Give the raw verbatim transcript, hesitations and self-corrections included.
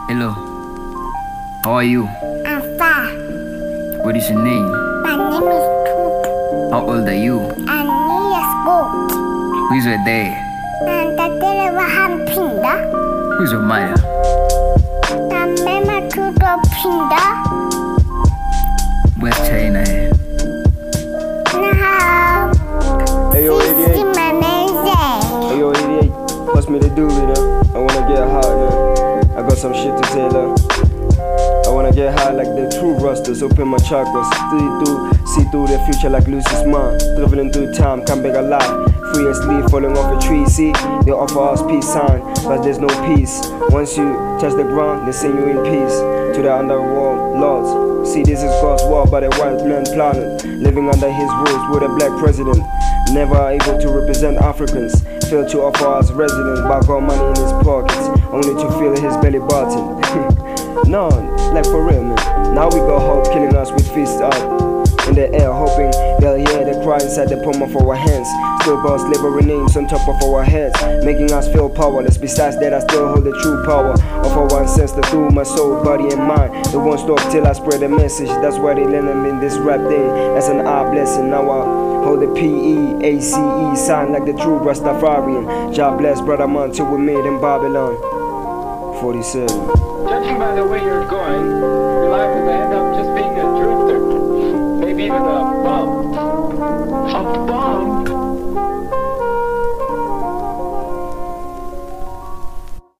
Hello. How are you? I'm fine. What is your name? My name is Toop. How old are you? I'm years old. Who's your dad? And the day was Pinda. Who's your mother? And Mama to the Pinda. Where's China? Now, Hey yo, eighty-eight. my music. Hey yo, eighty-eight. What's me to do with it? I wanna get high, man. I got some shit to tell her. I wanna get high like the true rusters. Open my chakras, see through, see through the future like Lucy's mom. Traveling through time, come back alive. Free as leaf falling off a tree. See, they offer us peace sign, but there's no peace. Once you touch the ground, they send you in peace to the underworld lords. See, this is God's war by the white man planet, living under his rules with a black president. Never able to represent Africans, failed to offer us residence, but got money in his pockets, only to fill his belly button. No, like for real, man. Now we got hope killing us with fists up in the air, hoping they'll hear the cry inside the palm of our hands. Still got slavery names on top of our heads, making us feel powerless. Besides that, I still hold the true power of our ancestors through my soul, body, and mind. They won't stop till I spread the message. That's why they learn them in this rap thing as an art blessing. Now I hold the P E A C E sign like the true Rastafarian. God bless, brother man, till we made in Babylon. forty-seven. Judging by the way you're going,